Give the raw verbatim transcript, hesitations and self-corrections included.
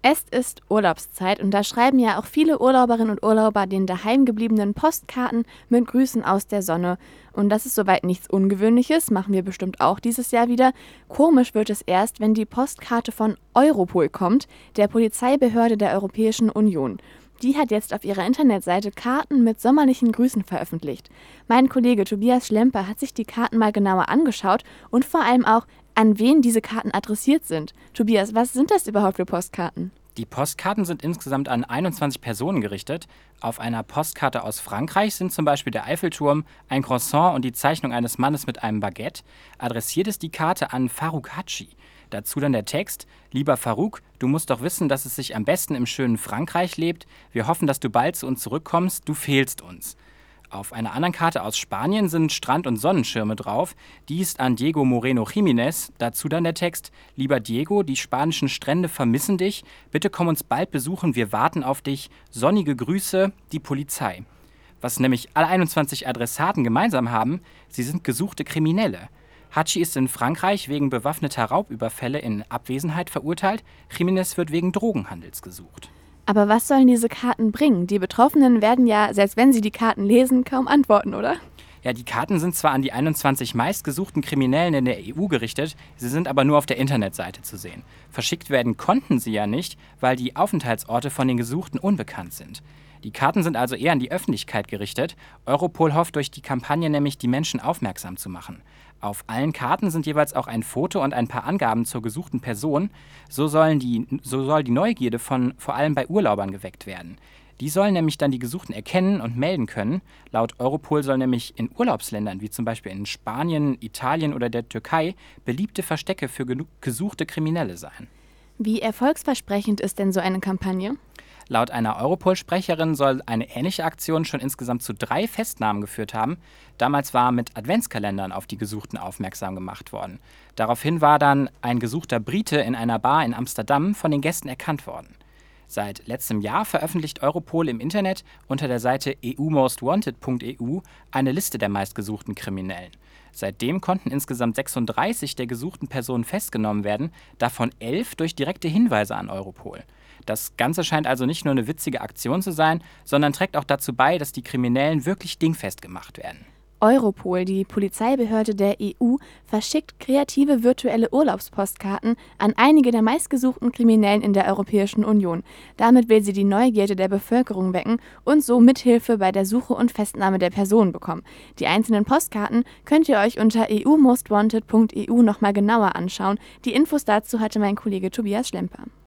Es ist Urlaubszeit und da schreiben ja auch viele Urlauberinnen und Urlauber den daheim gebliebenen Postkarten mit Grüßen aus der Sonne. Und das ist soweit nichts Ungewöhnliches, machen wir bestimmt auch dieses Jahr wieder. Komisch wird es erst, wenn die Postkarte von Europol kommt, der Polizeibehörde der Europäischen Union. Die hat jetzt auf ihrer Internetseite Karten mit sommerlichen Grüßen veröffentlicht. Mein Kollege Tobias Schlemper hat sich die Karten mal genauer angeschaut und vor allem auch, an wen diese Karten adressiert sind. Tobias, was sind das überhaupt für Postkarten? Die Postkarten sind insgesamt an einundzwanzig Personen gerichtet. Auf einer Postkarte aus Frankreich sind zum Beispiel der Eiffelturm, ein Croissant und die Zeichnung eines Mannes mit einem Baguette. Adressiert ist die Karte an Faruk Hatschi. Dazu dann der Text: Lieber Faruk, du musst doch wissen, dass es sich am besten im schönen Frankreich lebt. Wir hoffen, dass du bald zu uns zurückkommst. Du fehlst uns. Auf einer anderen Karte aus Spanien sind Strand- und Sonnenschirme drauf. Die ist an Diego Moreno Jiménez. Dazu dann der Text: Lieber Diego, die spanischen Strände vermissen dich. Bitte komm uns bald besuchen, wir warten auf dich. Sonnige Grüße, die Polizei. Was nämlich alle einundzwanzig Adressaten gemeinsam haben: sie sind gesuchte Kriminelle. Hatschi ist in Frankreich wegen bewaffneter Raubüberfälle in Abwesenheit verurteilt. Jiménez wird wegen Drogenhandels gesucht. Aber was sollen diese Karten bringen? Die Betroffenen werden ja, selbst wenn sie die Karten lesen, kaum antworten, oder? Ja, die Karten sind zwar an die einundzwanzig meistgesuchten Kriminellen in der E U gerichtet, sie sind aber nur auf der Internetseite zu sehen. Verschickt werden konnten sie ja nicht, weil die Aufenthaltsorte von den Gesuchten unbekannt sind. Die Karten sind also eher an die Öffentlichkeit gerichtet. Europol hofft durch die Kampagne nämlich, die Menschen aufmerksam zu machen. Auf allen Karten sind jeweils auch ein Foto und ein paar Angaben zur gesuchten Person. So, sollen die, so soll die Neugierde von vor allem bei Urlaubern geweckt werden. Die sollen nämlich dann die Gesuchten erkennen und melden können. Laut Europol soll nämlich in Urlaubsländern wie zum Beispiel in Spanien, Italien oder der Türkei beliebte Verstecke für gesuchte Kriminelle sein. Wie erfolgsversprechend ist denn so eine Kampagne? Laut einer Europol-Sprecherin soll eine ähnliche Aktion schon insgesamt zu drei Festnahmen geführt haben. Damals war mit Adventskalendern auf die Gesuchten aufmerksam gemacht worden. Daraufhin war dann ein gesuchter Brite in einer Bar in Amsterdam von den Gästen erkannt worden. Seit letztem Jahr veröffentlicht Europol im Internet unter der Seite e u most wanted punkt e u eine Liste der meistgesuchten Kriminellen. Seitdem konnten insgesamt sechsunddreißig der gesuchten Personen festgenommen werden, davon elf durch direkte Hinweise an Europol. Das Ganze scheint also nicht nur eine witzige Aktion zu sein, sondern trägt auch dazu bei, dass die Kriminellen wirklich dingfest gemacht werden. Europol, die Polizeibehörde der E U, verschickt kreative virtuelle Urlaubspostkarten an einige der meistgesuchten Kriminellen in der Europäischen Union. Damit will sie die Neugierde der Bevölkerung wecken und so Mithilfe bei der Suche und Festnahme der Personen bekommen. Die einzelnen Postkarten könnt ihr euch unter e u most wanted punkt e u nochmal genauer anschauen. Die Infos dazu hatte mein Kollege Tobias Schlemper.